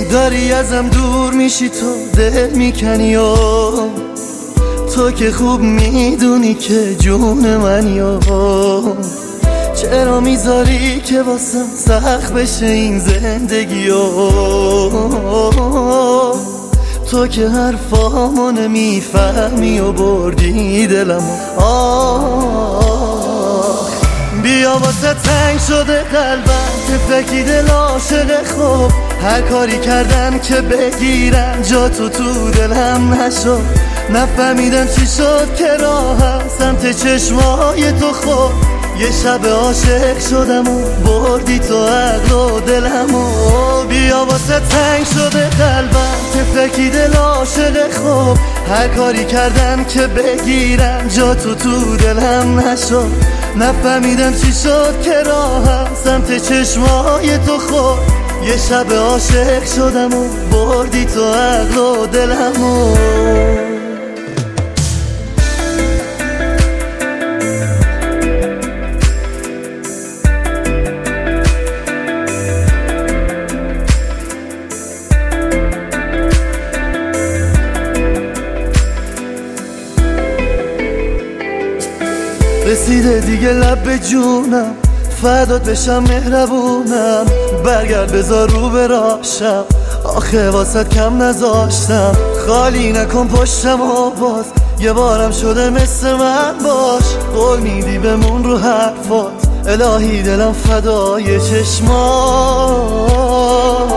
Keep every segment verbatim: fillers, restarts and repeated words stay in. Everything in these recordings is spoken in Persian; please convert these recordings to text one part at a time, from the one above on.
داری ازم دور میشی، تو دل میکنی و تو که خوب میدونی که جون منی و چرا میذاری که واسم سخت بشه این زندگی و تو که حرفامو نمیفهمی و بردی دلمو. آه بیا واسه تنگ شده قلبم، تفکی دل عاشق خوب، هر کاری کردن که بگیرن جا تو تو دلم نشد. نفهمیدم چی شد که راهم سمت چشمای تو خود، یه شب عاشق شدم و بردی تو عقل و دلمو. بیا واسه تنگ شده قلبم، تفکی دل عاشق خوب، هر کاری کردن که بگیرن جا تو تو دلم نشد. نفهمیدم چی شد که راهم سمت چشمای تو خود، یه شب عاشق شدم و بردی تو عقل و دلمو. رسیده دیگه لب به جونم، فدات بشم مهربونم، برگرد بذار رو براشم، آخه واسط کم نذاشتم. خالی نکن پشتم و باز یه بارم شده مثل من باش، قول میدی بمون رو حرفات، الهی دلم فدای چشمات.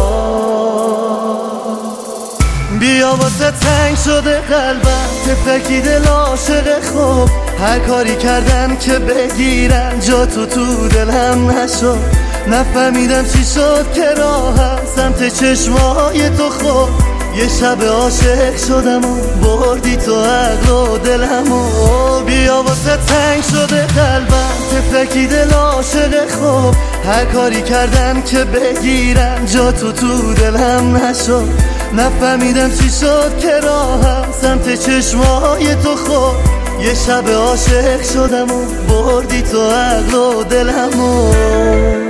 بیا واسه تنگ شده قلبم، تفکی دل عاشق خوب، هر کاری کردن که بگیرن جا تو تو دلم نشد. نفهمیدم چی شد که راهم سمت چشمای تو خود، یه شب عاشق شدم و بردی تو عقل و دلمو. بیا واسه تنگ شده قلبم، تفکی دل عاشق خوب، هر کاری کردن که بگیرن جا تو تو دلم نشد. نفهمیدم چی شد که راهم سمت چشمای تو خود، یه شب عاشق شدم و بردی تو عقل و دلمو.